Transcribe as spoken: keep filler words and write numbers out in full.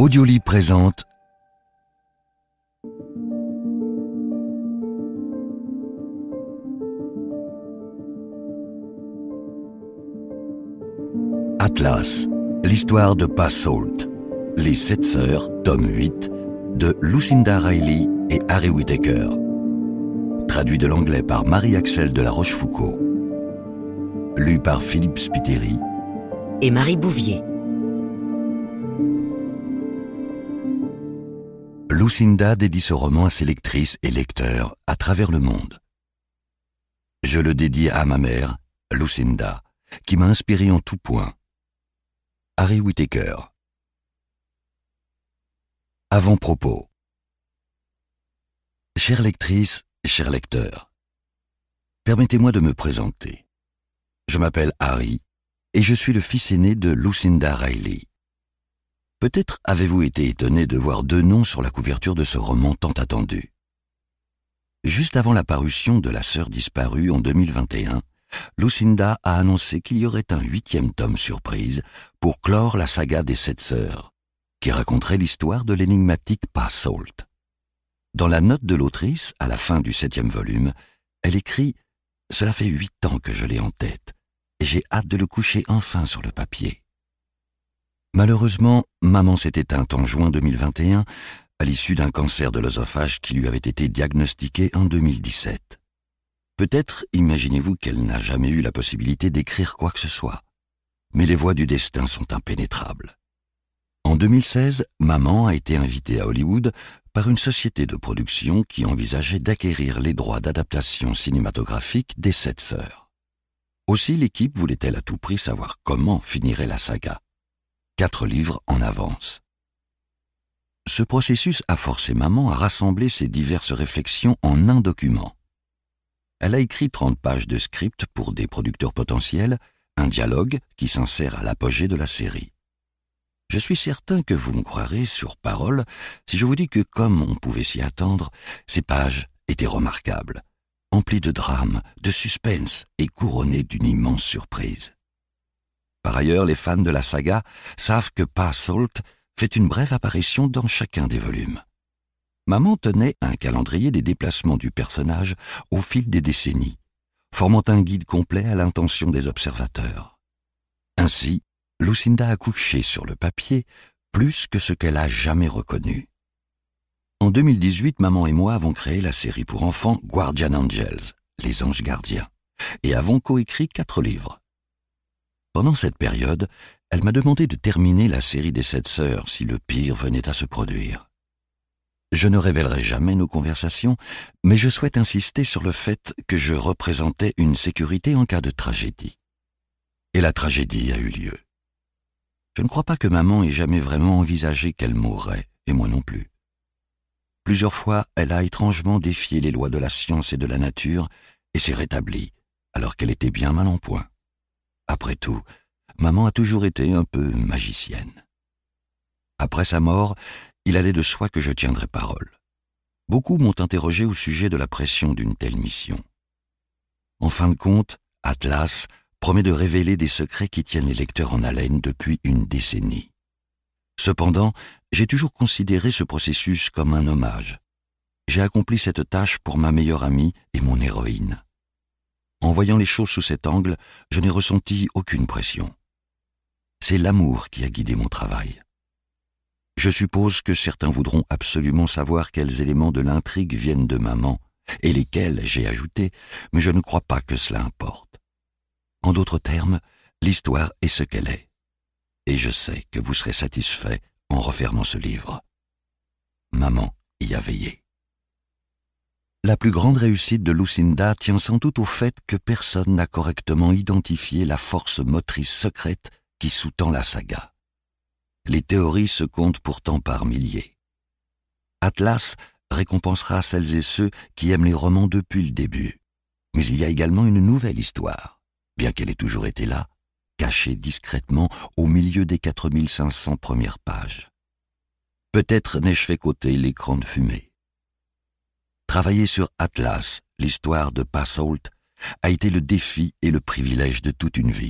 Audiolib présente Atlas, l'histoire de Pa Salt, Les Sept Sœurs, tome huit, de Lucinda Riley et Harry Whittaker. Traduit de l'anglais par Marie-Axelle de la Rochefoucauld. Lu par Philippe Spiteri et Marie Bouvier. Lucinda dédie ce roman à ses lectrices et lecteurs à travers le monde. Je le dédie à ma mère, Lucinda, qui m'a inspiré en tout point. Harry Whittaker. Avant-propos. Chères lectrices, chers lecteurs, permettez-moi de me présenter. Je m'appelle Harry et je suis le fils aîné de Lucinda Riley. Peut-être avez-vous été étonné de voir deux noms sur la couverture de ce roman tant attendu. Juste avant la parution de La Sœur disparue en deux mille vingt et un, Lucinda a annoncé qu'il y aurait un huitième tome surprise pour clore la saga des Sept Sœurs, qui raconterait l'histoire de l'énigmatique Pa Salt. Dans la note de l'autrice, à la fin du septième volume, elle écrit « Cela fait huit ans que je l'ai en tête, et j'ai hâte de le coucher enfin sur le papier. » Malheureusement, maman s'est éteinte en juin deux mille vingt et un, à l'issue d'un cancer de l'œsophage qui lui avait été diagnostiqué en deux mille dix-sept. Peut-être imaginez-vous qu'elle n'a jamais eu la possibilité d'écrire quoi que ce soit. Mais les voies du destin sont impénétrables. En deux mille seize, maman a été invitée à Hollywood par une société de production qui envisageait d'acquérir les droits d'adaptation cinématographique des Sept Sœurs. Aussi l'équipe voulait-elle à tout prix savoir comment finirait la saga. Quatre livres en avance. Ce processus a forcé maman à rassembler ses diverses réflexions en un document. Elle a écrit trente pages de script pour des producteurs potentiels, un dialogue qui s'insère à l'apogée de la série. Je suis certain que vous me croirez sur parole si je vous dis que, comme on pouvait s'y attendre, ces pages étaient remarquables, emplies de drame, de suspense et couronnées d'une immense surprise. Par ailleurs, les fans de la saga savent que Pa Salt fait une brève apparition dans chacun des volumes. Maman tenait un calendrier des déplacements du personnage au fil des décennies, formant un guide complet à l'intention des observateurs. Ainsi, Lucinda a couché sur le papier plus que ce qu'elle a jamais reconnu. En deux mille dix-huit, maman et moi avons créé la série pour enfants Guardian Angels, les anges gardiens, et avons coécrit quatre livres. Pendant cette période, elle m'a demandé de terminer la série des Sept Sœurs si le pire venait à se produire. Je ne révélerai jamais nos conversations, mais je souhaite insister sur le fait que je représentais une sécurité en cas de tragédie. Et la tragédie a eu lieu. Je ne crois pas que maman ait jamais vraiment envisagé qu'elle mourrait, et moi non plus. Plusieurs fois, elle a étrangement défié les lois de la science et de la nature et s'est rétablie, alors qu'elle était bien mal en point. Après tout, maman a toujours été un peu magicienne. Après sa mort, il allait de soi que je tiendrais parole. Beaucoup m'ont interrogé au sujet de la pression d'une telle mission. En fin de compte, Atlas promet de révéler des secrets qui tiennent les lecteurs en haleine depuis une décennie. Cependant, j'ai toujours considéré ce processus comme un hommage. J'ai accompli cette tâche pour ma meilleure amie et mon héroïne. En voyant les choses sous cet angle, je n'ai ressenti aucune pression. C'est l'amour qui a guidé mon travail. Je suppose que certains voudront absolument savoir quels éléments de l'intrigue viennent de maman, et lesquels j'ai ajoutés, mais je ne crois pas que cela importe. En d'autres termes, l'histoire est ce qu'elle est. Et je sais que vous serez satisfait en refermant ce livre. Maman y a veillé. La plus grande réussite de Lucinda tient sans doute au fait que personne n'a correctement identifié la force motrice secrète qui sous-tend la saga. Les théories se comptent pourtant par milliers. Atlas récompensera celles et ceux qui aiment les romans depuis le début. Mais il y a également une nouvelle histoire, bien qu'elle ait toujours été là, cachée discrètement au milieu des quatre mille cinq cents premières pages. Peut-être n'ai-je fait qu'ôter l'écran de fumée. Travailler sur Atlas, l'histoire de Pa Salt, a été le défi et le privilège de toute une vie.